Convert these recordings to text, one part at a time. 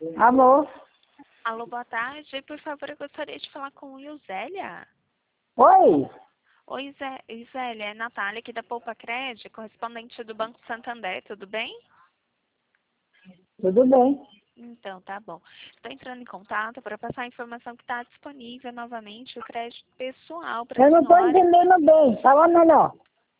Alô? Alô, boa tarde. Por favor, eu gostaria de falar com Iusélia. Oi? Oi, Iusélia, é Natália aqui da Poupa Cred, correspondente do Banco Santander, tudo bem? Tudo bem? Então, tá bom. Estou entrando em contato para passar a informação que está disponível novamente o crédito pessoal para a Eu não estou senhora. entendendo bem. Fala melhor.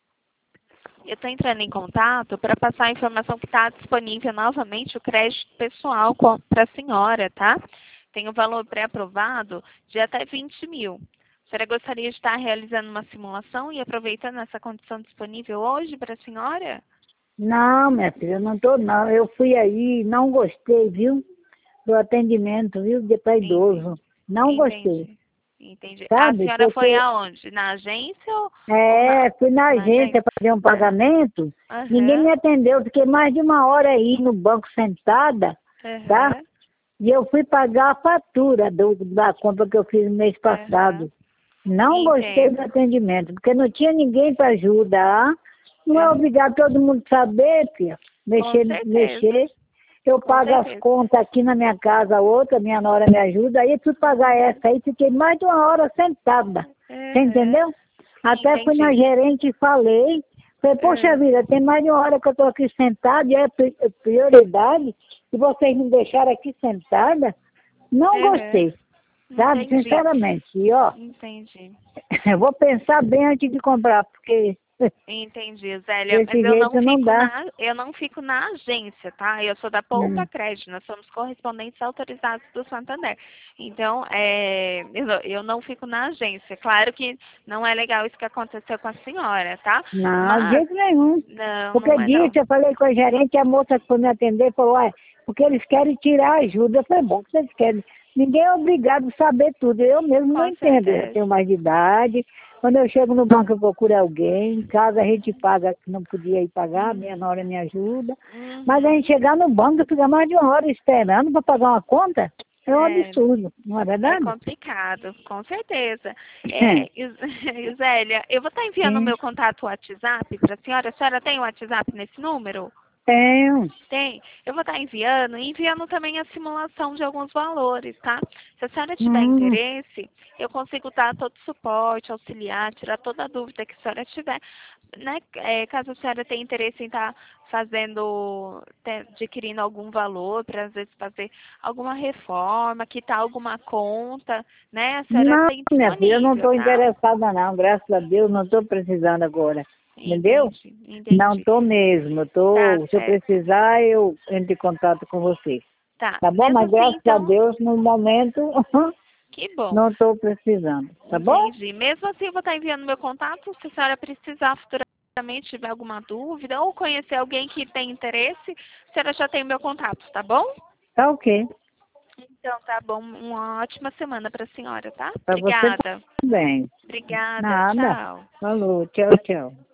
Eu estou entrando em contato para passar a informação que está disponível novamente o crédito pessoal para a senhora, tá? Tem o valor pré-aprovado de até 20 mil. A senhora gostaria de estar realizando uma simulação e aproveitando essa condição disponível hoje para a senhora? Não, minha filha, eu não estou não. Eu fui aí, não gostei, viu? Do atendimento, viu? Para idoso. Não gostei. Entendi. A Sabe? senhora foi Porque aonde? Na agência ou fui na na agência agência? fazer um pagamento. Ninguém me Aham, atendeu. Fiquei mais de uma hora aí no banco sentada, tá? aham, E eu fui pagar a fatura da compra que eu fiz no mês aham. passado. Não gostei do Entendo. atendimento, porque não tinha ninguém para ajudar. Não é É, obrigado todo mundo saber, filha, com certeza, mexer. Eu com pago as certeza. contas aqui na minha casa, outra, minha nora me ajuda. Aí eu fui pagar essa aí, fiquei mais de uma hora sentada. Você Aham, entendeu? Até fui na entendi. gerente e falei. Falei, poxa Aham, vida, tem mais de uma hora que eu estou aqui sentada e é prioridade. E vocês me deixaram aqui sentada? Não aham, gostei, sabe? entendi, Sinceramente. E ó, entendi. eu vou pensar bem antes de comprar, porque Entendi, Zélia, mas desse jeito não dá. eu não fico na agência, tá? Eu sou da Poupa Hum. Crédito, nós somos correspondentes autorizados do Santander. Então, eu não fico na agência. Claro que não é legal isso que aconteceu com a senhora, tá? Não, de Mas, jeito nenhum. não, Porque não é não. disse, eu falei com a gerente, a moça que foi me atender falou, ué, porque eles querem tirar a ajuda. Eu falei, bom, que vocês querem. Ninguém é obrigado a saber tudo. Eu mesmo não Com entendo. Eu já certeza. tenho mais de idade. Quando eu chego no banco, eu procuro alguém. Em casa a gente paga, que não podia ir pagar, minha nora me ajuda. Mas a gente Uhum. chegar no banco, fica mais de uma hora esperando para pagar uma conta. É um É, absurdo, não é é verdade? complicado, com certeza. Zélia, eu vou estar enviando o Sim, meu contato WhatsApp para a senhora. A senhora tem o WhatsApp nesse número? tenho. Tem. Eu vou estar enviando e enviando também a simulação de alguns valores, tá? Se a senhora tiver Hum. interesse, eu consigo dar todo o suporte, auxiliar, tirar toda a dúvida que a senhora tiver. Né? Caso a senhora tenha interesse em estar adquirindo algum valor, para às vezes fazer alguma reforma, quitar alguma conta, né? A senhora Não, tem minha filha, eu não disponível, estou tá? interessada não, graças a Deus, não estou precisando agora. Entendeu? Entendi, Não entendi. estou mesmo. Tá Se eu certo. precisar, eu entro em contato com você. Tá. Tá bom? Mesmo Mas assim, graças a então, Deus, no momento, que bom. não estou precisando. Tá bom? Entendi. Mesmo assim, eu vou estar enviando meu contato. Se a senhora precisar futuramente, tiver alguma dúvida ou conhecer alguém que tem interesse, a senhora já tem o meu contato, tá bom? Tá ok. Então, tá bom. Uma ótima semana para a senhora, tá? Para você Obrigada. também. Obrigada. Nada. Tchau. Falou. Tchau, tchau.